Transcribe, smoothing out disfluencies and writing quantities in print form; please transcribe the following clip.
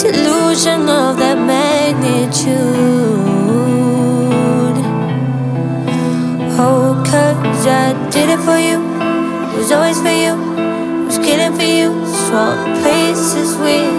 Delusion of that magnitude. Oh, 'cause I did it for you. It was always for you. I was killing for you. Swap places with